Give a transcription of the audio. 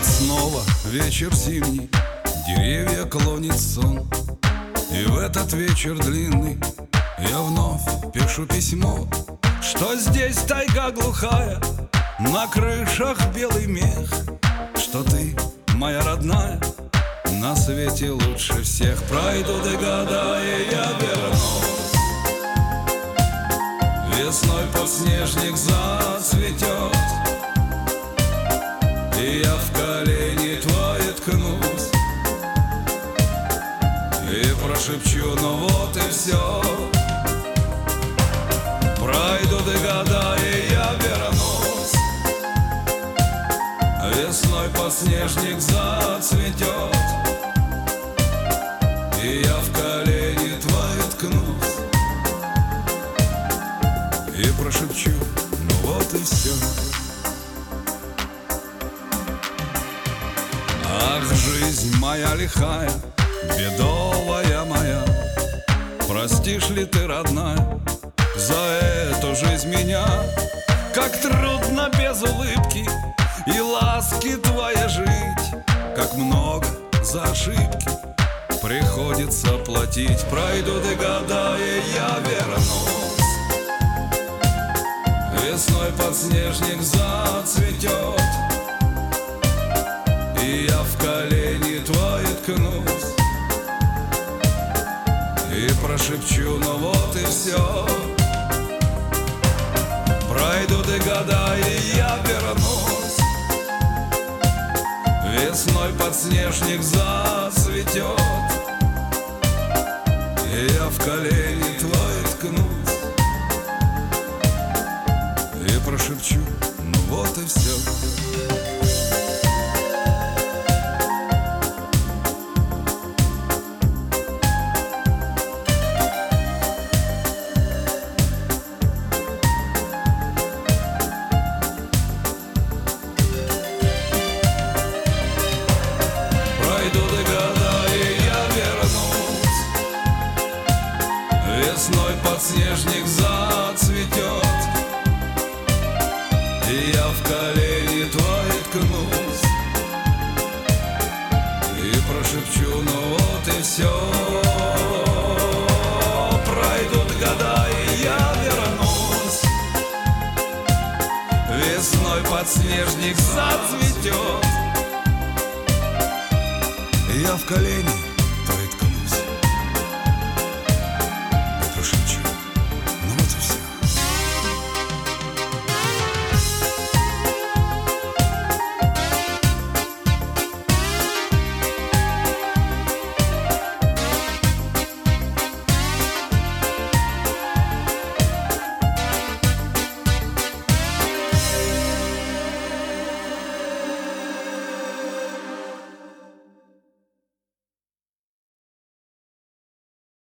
Вот снова вечер зимний, деревья клонит сон, и в этот вечер длинный я вновь пишу письмо, что здесь тайга глухая, на крышах белый мех, что ты, моя родная, на свете лучше всех. Пройдут и года, и я вернусь. Весной подснежник зацветет, и я в колени твои ткнусь и прошепчу: ну вот и все. Пройдут и года, и я вернусь. Весной подснежник зацветет, и я в колени твои ткнусь и прошепчу: ну вот и все. Ах, жизнь моя лихая, бедовая моя, простишь ли ты, родная, за эту жизнь меня? Как трудно без улыбки и ласки твоей жить, как много за ошибки приходится платить. Пройдут и года, и я вернусь. Весной подснежник зацветет, и я в колени твои ткнусь и прошепчу: ну вот и все. Пройдут и года, и я вернусь. Весной подснежник зацветет, и я в колени твои ткнусь и прошепчу: ну вот и все. Пройдут и года, и я вернусь. Весной подснежник зацветет, и я в колени твои ткнусь и прошепчу: ну вот и все. Пройдут года, и я вернусь. Весной подснежник зацветет, я в колени